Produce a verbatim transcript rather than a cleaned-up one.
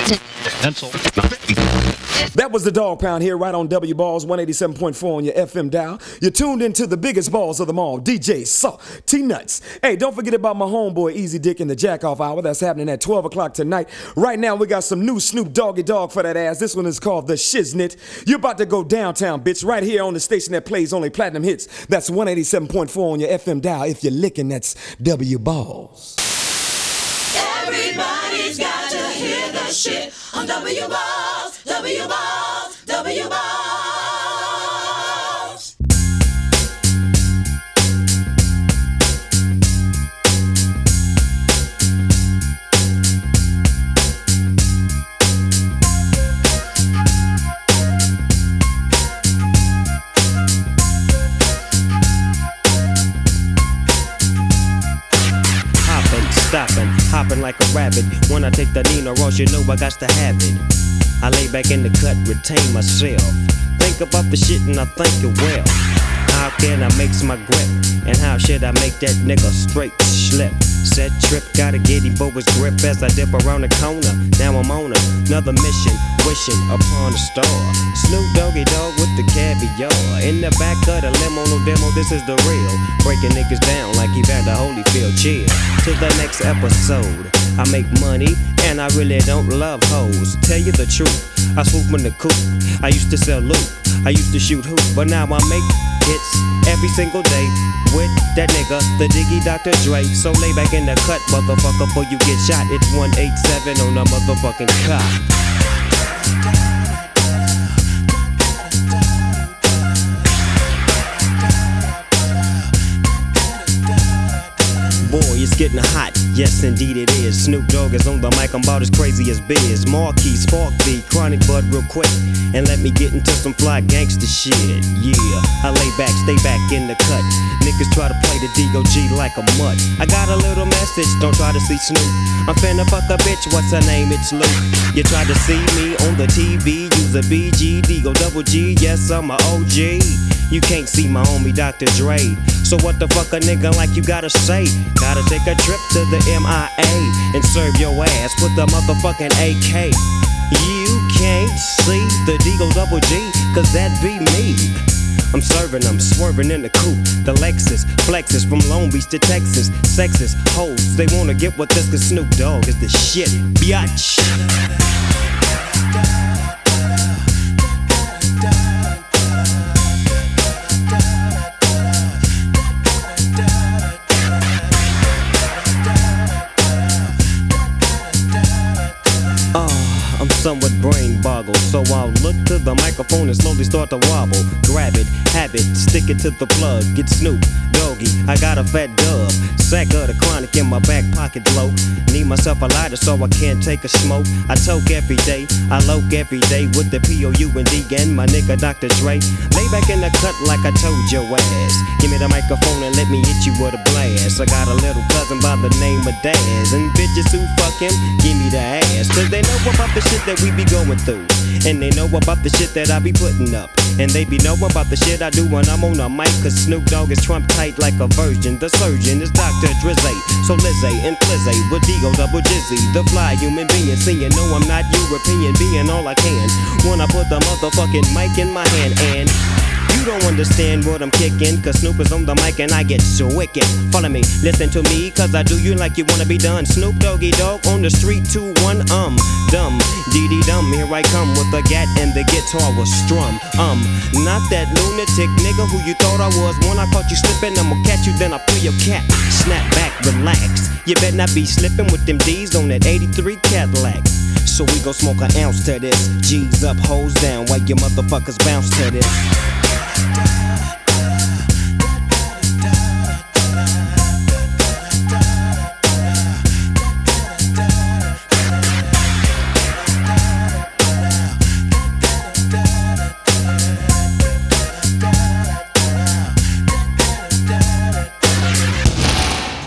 Pencil. That was the Dog Pound here right on W Balls one eighty-seven point four on your F M dial. You're tuned into the biggest balls of them all, D J Saw T-Nuts. Hey, don't forget about my homeboy Easy Dick in the Jack Off Hour. That's happening at twelve o'clock tonight. Right now, we got some new Snoop Doggy Dogg for that ass. This one is called The Shiznit. You're about to go downtown, bitch, right here on the station that plays only platinum hits. That's one eighty-seven point four on your F M dial. If you're licking, that's W Balls. Everybody's got to hear the shit on W Balls, W Balls, W Balls. Stopping, hopping like a rabbit. When I take the Nino Ross, you know I got to have it. I lay back in the cut, retain myself. Think about the shit and I think it well. How can I make my grip? And how should I make that nigga straight slip? Set trip, gotta get him for his grip as I dip around the corner. Now I'm on another mission, wishing upon a star. Snoop Doggy Dogg with the caviar. In the back of the limo, no demo, this is the real. Breaking niggas down like Evander Holyfield. Chill to the next episode. I make money and I really don't love hoes. Tell you the truth, I swoop in the coop. I used to sell loot, I used to shoot hoop, but now I make hits every single day with that nigga, the Diggy Doctor Dre. So lay back in the cut, motherfucker, before you get shot. It's one eighty-seven on the motherfucking cop. Boy, it's getting hot, yes indeed it is. Snoop Dogg is on the mic, I'm about as crazy as Biz. Marquis, Spark B, Chronic Bud real quick. And let me get into some fly gangster shit. Yeah, I lay back, stay back in the cut. Niggas try to play the D O G like a mutt. I got a little message, don't try to see Snoop. I'm finna fuck a bitch, what's her name? It's Luke. You try to see me on the T V, use a B G, D go double G, yes I'm a O G. You can't see my homie Doctor Dre. So what the fuck a nigga like you gotta say? Gotta take a trip to the M I A and serve your ass with the motherfucking A K. You can't see the D-Go double G, cause that be me. I'm serving them, swerving in the coupe. The Lexus flexes from Long Beach to Texas. Sexist hoes, they wanna get with this cause Snoop Dogg is the shit, biatch. I'm somewhat brain boggled, so I'll look to the microphone and slowly start to wobble. Grab it, have it, stick it to the plug. Get Snoop Doggy, I got a fat dub. Sack of the Chronic in my back pocket low. Need myself a lighter so I can't take a smoke. I toke every day, I loke every day with the P O U and D and my nigga Doctor Dre. Lay back in the cut like I told your ass. Give me the microphone and let me hit you with a blast. I got a little cousin by the name of Daz, and bitches who fuck him, give me the ass. Cause they know about the shit that we be going through, and they know about the shit that I be putting up, and they be know about the shit I do when I'm on the mic. Cause Snoop Dogg is Trump tight like a virgin. The surgeon is Doctor Drizzy, so Lizzy and Flizzy with D-Go double Jizzy. The fly human being, seeing no I'm not European, being all I can when I put the motherfucking mic in my hand. And you don't understand what I'm kicking, cause Snoop is on the mic and I get so wicked. Follow me, listen to me, cause I do you like you wanna be done. Snoop Doggy Dogg on the street, two, one, um, dumb, dee-dee dum, here I come with the gat and the guitar was strum. Um, not that lunatic nigga who you thought I was. When I caught you slipping, I'ma catch you, then I pull your cap. Snap back, relax, you better not be slipping with them D's on that eighty-three Cadillac. So we gon' smoke an ounce to this. G's up, hoes down, while you motherfuckers bounce to this.